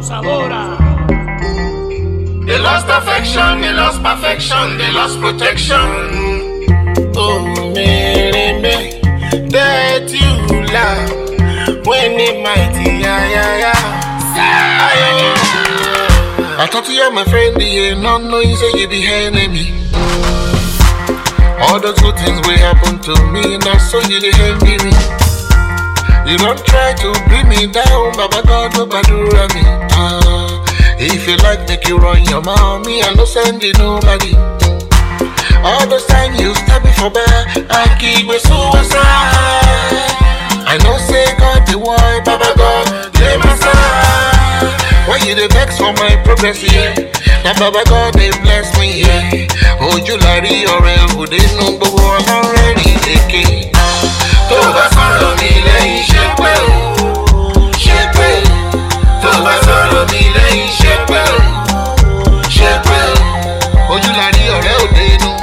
abusadora. They lost affection, they lost perfection, they lost protection. Oh, me, that you love when it mighty, yeah. I thought you were my friend, yeah, no, you say you be enemy. All those good things will happen to me, now so you the envy me. You don't try to bring me down, Baba God, Baba do me. If you like, make you run your mouth, me I no send you nobody. All those time you stab me for bad, I keep me suicide. I know say God the why, Baba God, lay my side. Why you the vex for my progress, yeah? Now Baba God they bless me, yeah. Oh July or who they know, but I'm already taking. Toba solo mi lei shepe, shepe. Toba solo mi lei shepe, shepe. Oh July or who they know,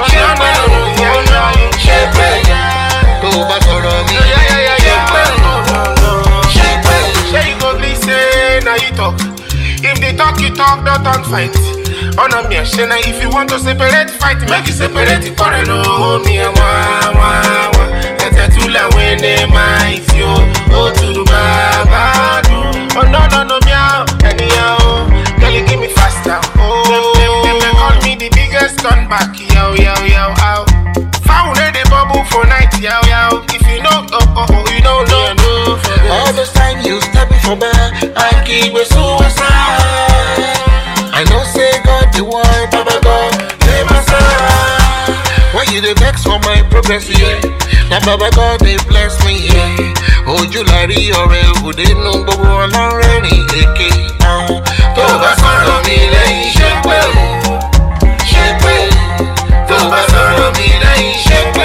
shepe, shepe. Toba solo mi lei shepe, shepe. Say you go please say now you talk. If they talk, you talk, don't fight. Oh no, me shena. If you want to separate, fight. Make you separate it. Kore no me wa. Etetula when they might you. Oh to the baba do. Oh no me out. Anyhow, girl you give me faster. Oh, they call me the biggest turn back. Yo. Found the bubble for night. Yo. If you know, you don't know. All this time you stab me for bad, I keep me suicide. I know say God the why, Baba God, lay my side. Why you the vex for my progress, yeah? Now Baba God they bless me, yeah. Oh July or who they know, but I'm already AK. Toba solo mi lei shepe, shepe. Toba solo mi lei shepe,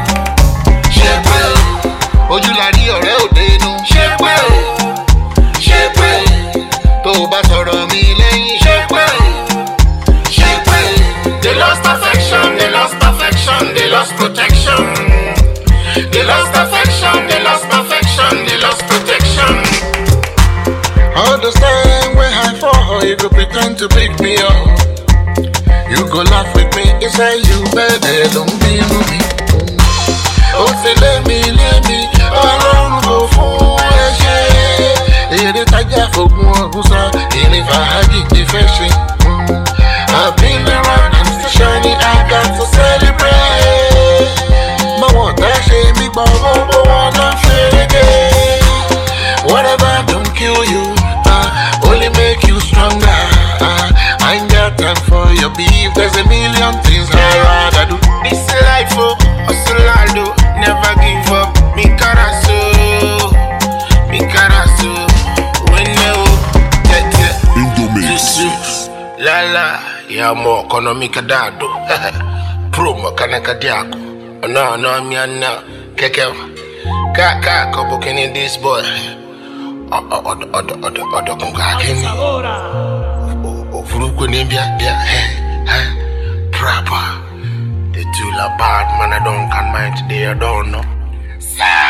shepe. Oh July or who they know, shepe, shepe. Toba solo mi lei shepe, shepe. They lost affection, they lost perfection, they lost protection. They lost affection, they lost perfection, they lost protection. All the time when I fall, you go pretend to pick me up. You go laugh with me, it's like you better don't be me. Oh, say let me, alone go for a share. It is a gap for one who's out, and if I had it, defension. I've been around and still shining, I got to celebrate. My one that shame me, but wanna feel again. Whatever don't kill you, only make you stronger. I ain't got time for your beef, there's a million things I'd rather do. This life, Osolado, never give up. Mi carazo, when you Lala, ya mo economic dado. Promo kanaka diako. No, me no. Keke. Kaka, kobo kini this boy. Odo kungakini. Furuko nimbia, proper. The two la bad man, I don't can mind today, I don't know.